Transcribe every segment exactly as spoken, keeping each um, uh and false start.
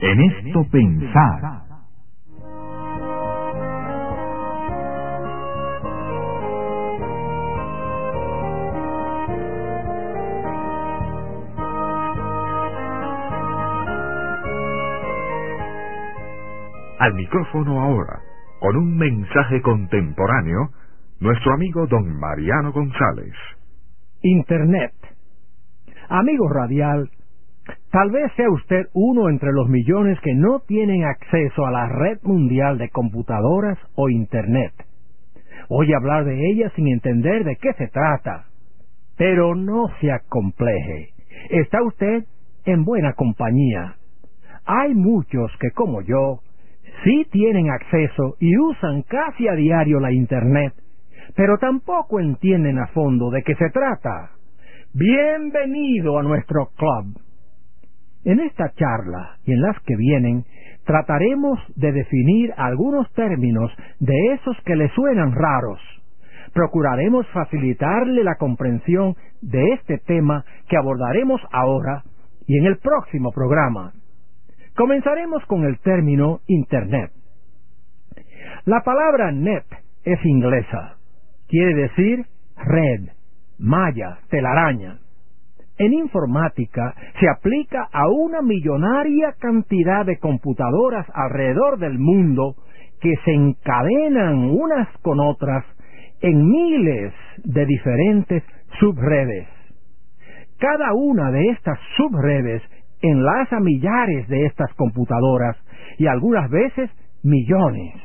En esto pensar. Al micrófono ahora, con un mensaje contemporáneo, nuestro amigo don Mariano González. Internet. Amigo radial, tal vez sea usted uno entre los millones que no tienen acceso a la red mundial de computadoras o Internet. Oye hablar de ella sin entender de qué se trata. Pero no se acompleje. Está usted en buena compañía. Hay muchos que, como yo, sí tienen acceso y usan casi a diario la Internet, pero tampoco entienden a fondo de qué se trata. Bienvenido a nuestro club. En esta charla y en las que vienen, trataremos de definir algunos términos de esos que le suenan raros. Procuraremos facilitarle la comprensión de este tema que abordaremos ahora y en el próximo programa. Comenzaremos con el término Internet. La palabra net es inglesa. Quiere decir red, malla, telaraña. En informática se aplica a una millonaria cantidad de computadoras alrededor del mundo que se encadenan unas con otras en miles de diferentes subredes. Cada una de estas subredes enlaza millares de estas computadoras y algunas veces millones.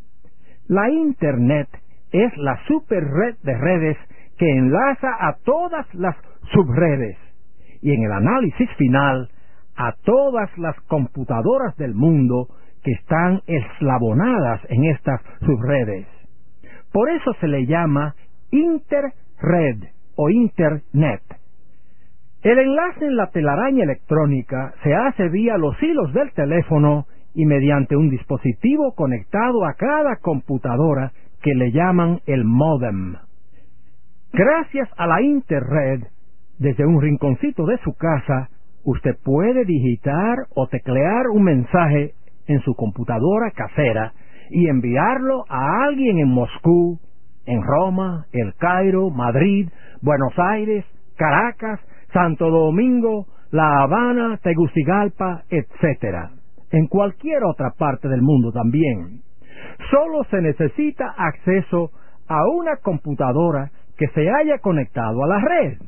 La Internet es la superred de redes que enlaza a todas las subredes y en el análisis final a todas las computadoras del mundo que están eslabonadas en estas subredes. Por eso se le llama Interred o Internet. El enlace en la telaraña electrónica se hace vía los hilos del teléfono y mediante un dispositivo conectado a cada computadora que le llaman el módem. Gracias a la Interred, desde un rinconcito de su casa, usted puede digitar o teclear un mensaje en su computadora casera y enviarlo a alguien en Moscú, en Roma, El Cairo, Madrid, Buenos Aires, Caracas, Santo Domingo, La Habana, Tegucigalpa, etcétera. En cualquier otra parte del mundo también. Solo se necesita acceso a una computadora que se haya conectado a la red.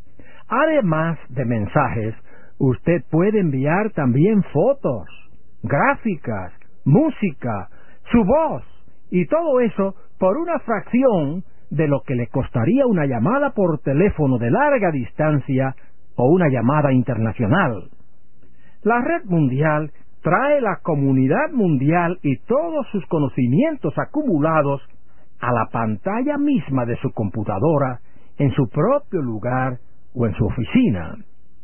Además de mensajes, usted puede enviar también fotos, gráficas, música, su voz, y todo eso por una fracción de lo que le costaría una llamada por teléfono de larga distancia o una llamada internacional. La red mundial trae la comunidad mundial y todos sus conocimientos acumulados a la pantalla misma de su computadora, en su propio lugar o en su oficina.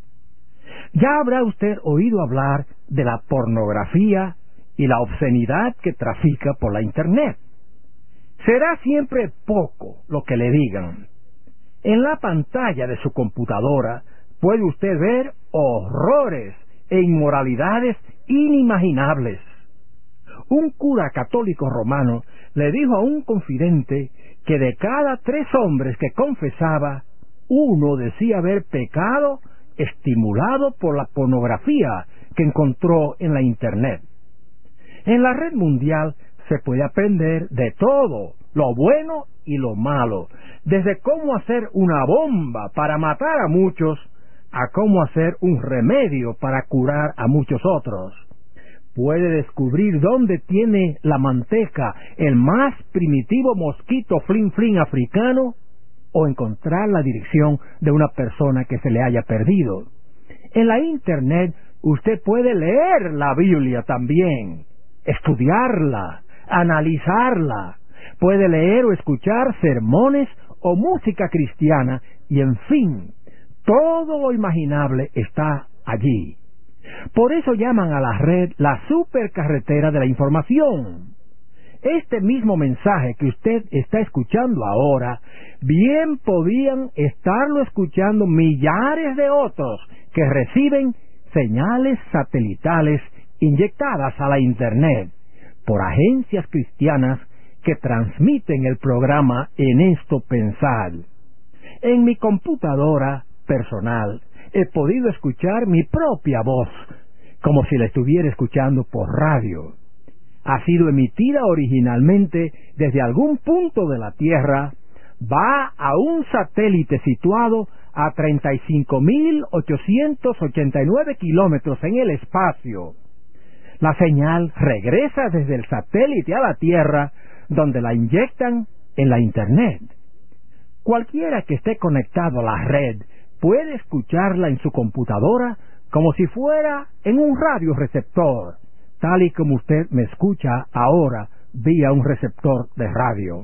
Ya habrá usted oído hablar de la pornografía y la obscenidad que trafica por la Internet. Será siempre poco lo que le digan. En la pantalla de su computadora puede usted ver horrores e inmoralidades inimaginables. Un cura católico romano le dijo a un confidente que de cada tres hombres que confesaba, uno decía haber pecado estimulado por la pornografía que encontró en la Internet. En la red mundial se puede aprender de todo, lo bueno y lo malo, desde cómo hacer una bomba para matar a muchos, a cómo hacer un remedio para curar a muchos otros. Puede descubrir dónde tiene la manteca el más primitivo mosquito flin flin africano, o encontrar la dirección de una persona que se le haya perdido. En la Internet usted puede leer la Biblia también, estudiarla, analizarla, puede leer o escuchar sermones o música cristiana y, en fin, todo lo imaginable está allí. Por eso llaman a la red la supercarretera de la información. Este mismo mensaje que usted está escuchando ahora, bien podían estarlo escuchando millares de otros que reciben señales satelitales inyectadas a la Internet por agencias cristianas que transmiten el programa En Esto Pensar. En mi computadora personal he podido escuchar mi propia voz, como si la estuviera escuchando por radio. Ha sido emitida originalmente desde algún punto de la Tierra, va a un satélite situado a treinta y cinco mil ochocientos ochenta y nueve kilómetros en el espacio. La señal regresa desde el satélite a la Tierra, donde la inyectan en la Internet. Cualquiera que esté conectado a la red puede escucharla en su computadora como si fuera en un radioreceptor, tal y como usted me escucha ahora vía un receptor de radio.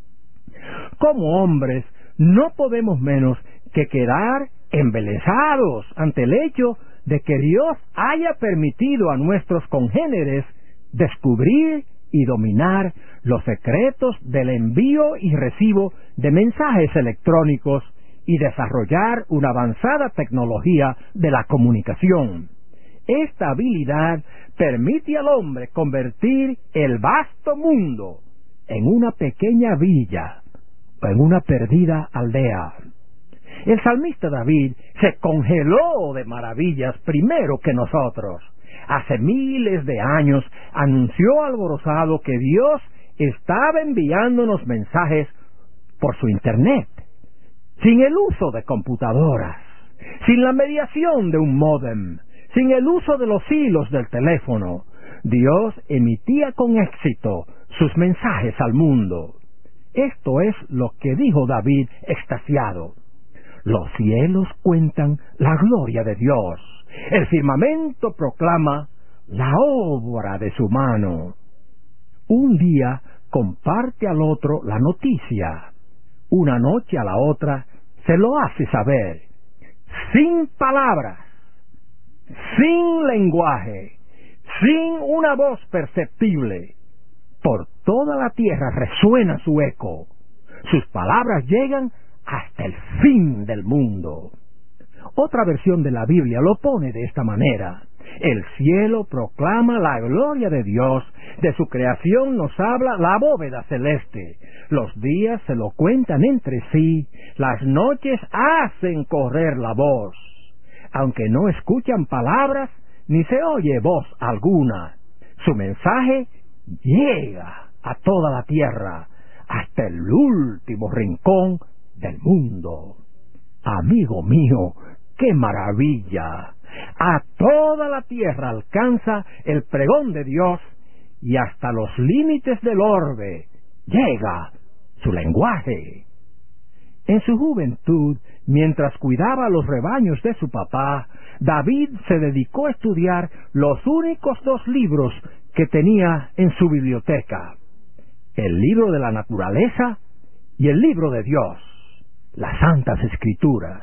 Como hombres, no podemos menos que quedar embelesados ante el hecho de que Dios haya permitido a nuestros congéneres descubrir y dominar los secretos del envío y recibo de mensajes electrónicos y desarrollar una avanzada tecnología de la comunicación. Esta habilidad permite al hombre convertir el vasto mundo en una pequeña villa o en una perdida aldea. El salmista David se congeló de maravillas primero que nosotros. Hace miles de años anunció alborozado que Dios estaba enviándonos mensajes por su Internet, sin el uso de computadoras, sin la mediación de un módem, sin el uso de los hilos del teléfono. Dios emitía con éxito sus mensajes al mundo. Esto es lo que dijo David extasiado. Los cielos cuentan la gloria de Dios. El firmamento proclama la obra de su mano. Un día comparte al otro la noticia. Una noche a la otra se lo hace saber. Sin palabras, sin lenguaje, sin una voz perceptible. Por toda la tierra resuena su eco. Sus palabras llegan hasta el fin del mundo. Otra versión de la Biblia lo pone de esta manera: el cielo proclama la gloria de Dios, de su creación nos habla la bóveda celeste, los días se lo cuentan entre sí, las noches hacen correr la voz, aunque no escuchan palabras ni se oye voz alguna, su mensaje llega a toda la tierra, hasta el último rincón del mundo. Amigo mío, ¡qué maravilla! A toda la tierra alcanza el pregón de Dios y hasta los límites del orbe llega su lenguaje. En su juventud, mientras cuidaba los rebaños de su papá, David se dedicó a estudiar los únicos dos libros que tenía en su biblioteca: el libro de la naturaleza y el libro de Dios, las Santas Escrituras.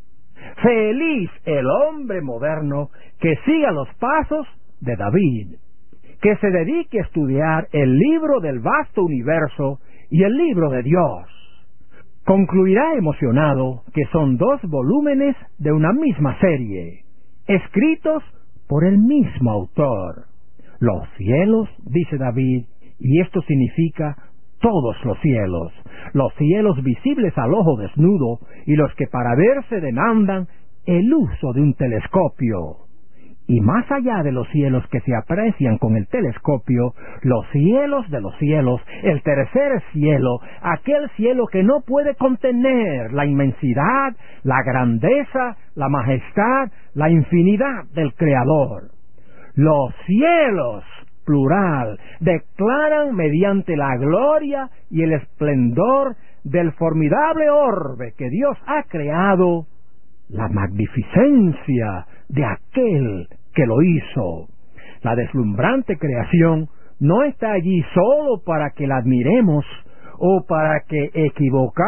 Feliz el hombre moderno que siga los pasos de David, que se dedique a estudiar el libro del vasto universo y el libro de Dios. Concluirá emocionado que son dos volúmenes de una misma serie, escritos por el mismo autor. Los cielos, dice David, y esto significa todos los cielos, los cielos visibles al ojo desnudo y los que para verse demandan el uso de un telescopio. Y más allá de los cielos que se aprecian con el telescopio, los cielos de los cielos, el tercer cielo, aquel cielo que no puede contener la inmensidad, la grandeza, la majestad, la infinidad del Creador. Los cielos, plural, declaran mediante la gloria y el esplendor del formidable orbe que Dios ha creado la magnificencia de aquel que lo hizo. La deslumbrante creación no está allí solo para que la admiremos o para que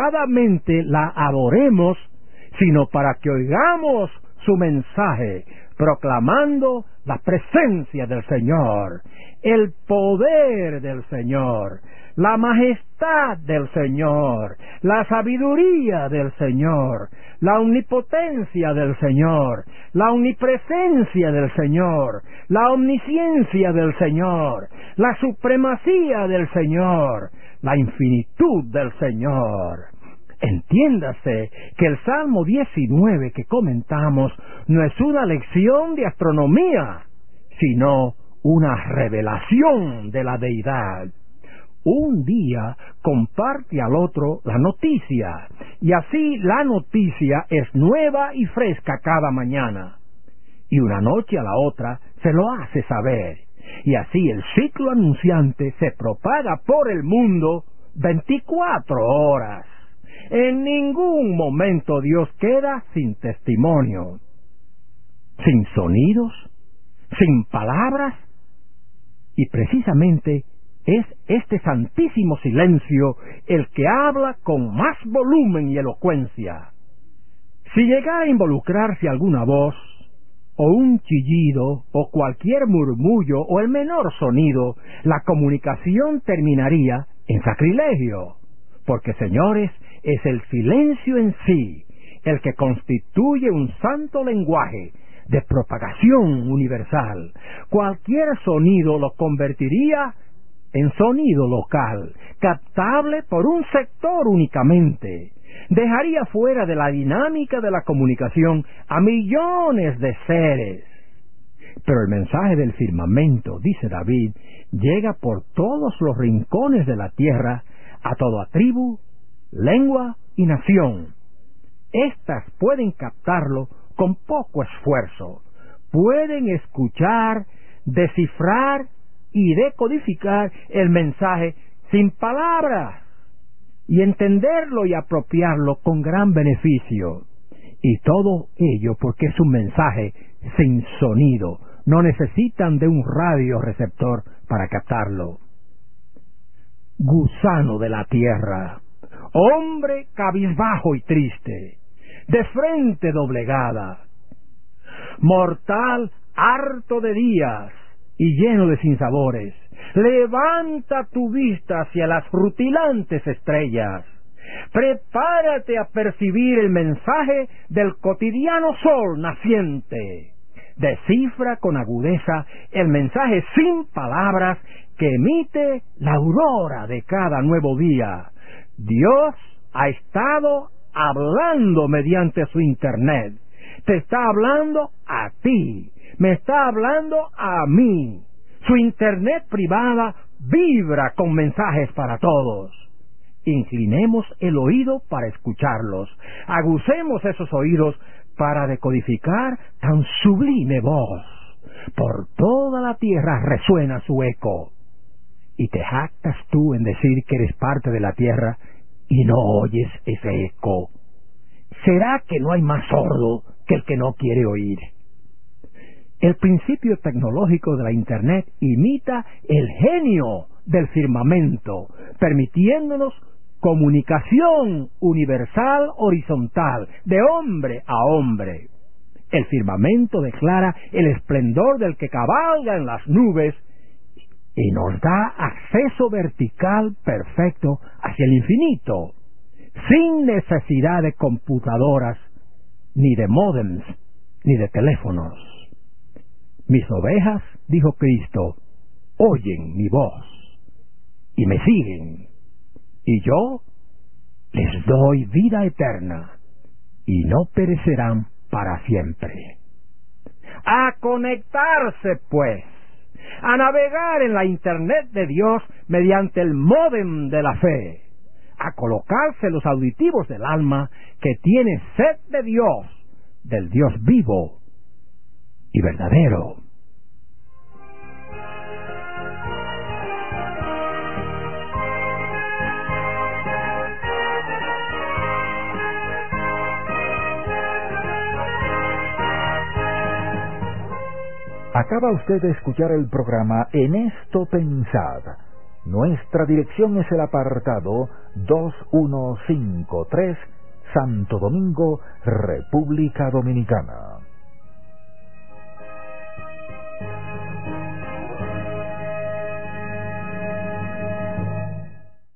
equivocadamente la adoremos, sino para que oigamos su mensaje, proclamando la presencia del Señor, el poder del Señor, la majestad del Señor, la sabiduría del Señor, la omnipotencia del Señor, la omnipresencia del Señor, la omnisciencia del Señor, la supremacía del Señor, la infinitud del Señor. Entiéndase que el Salmo diecinueve que comentamos no es una lección de astronomía, sino una revelación de la deidad. Un día comparte al otro la noticia, y así la noticia es nueva y fresca cada mañana. Y una noche a la otra se lo hace saber, y así el ciclo anunciante se propaga por el mundo veinticuatro horas. En ningún momento Dios queda sin testimonio, sin sonidos, sin palabras, y precisamente es este santísimo silencio el que habla con más volumen y elocuencia. Si llegara a involucrarse alguna voz, o un chillido, o cualquier murmullo, o el menor sonido, la comunicación terminaría en sacrilegio, porque, señores, es el silencio en sí el que constituye un santo lenguaje de propagación universal. Cualquier sonido lo convertiría en sonido local, captable por un sector únicamente. Dejaría fuera de la dinámica de la comunicación a millones de seres. Pero el mensaje del firmamento, dice David, llega por todos los rincones de la tierra, a toda tribu, lengua y nación. Estas pueden captarlo con poco esfuerzo. Pueden escuchar, descifrar y decodificar el mensaje sin palabras, y entenderlo y apropiarlo con gran beneficio. Y todo ello porque es un mensaje sin sonido. No necesitan de un radioreceptor para captarlo. Gusano de la tierra, hombre cabizbajo y triste, de frente doblegada, mortal harto de días y lleno de sinsabores, levanta tu vista hacia las rutilantes estrellas, prepárate a percibir el mensaje del cotidiano sol naciente, descifra con agudeza el mensaje sin palabras que emite la aurora de cada nuevo día. Dios ha estado hablando mediante su internet, te está hablando a ti, me está hablando a mí. Su internet privada vibra con mensajes para todos. Inclinemos el oído para escucharlos, agucemos esos oídos para decodificar tan sublime voz. Por toda la tierra resuena su eco. Y te jactas tú en decir que eres parte de la tierra y no oyes ese eco. ¿Será que no hay más sordo que el que no quiere oír? El principio tecnológico de la Internet imita el genio del firmamento, permitiéndonos comunicación universal horizontal, de hombre a hombre. El firmamento declara el esplendor del que cabalga en las nubes y nos da acceso vertical perfecto hacia el infinito, sin necesidad de computadoras, ni de módems, ni de teléfonos. Mis ovejas, dijo Cristo, oyen mi voz y me siguen, y yo les doy vida eterna y no perecerán para siempre. A conectarse, pues, a navegar en la Internet de Dios mediante el módem de la fe, a colocarse los auditivos del alma que tiene sed de Dios, del Dios vivo y verdadero. Acaba usted de escuchar el programa En Esto Pensad. Nuestra dirección es el apartado dos mil ciento cincuenta y tres, Santo Domingo, República Dominicana.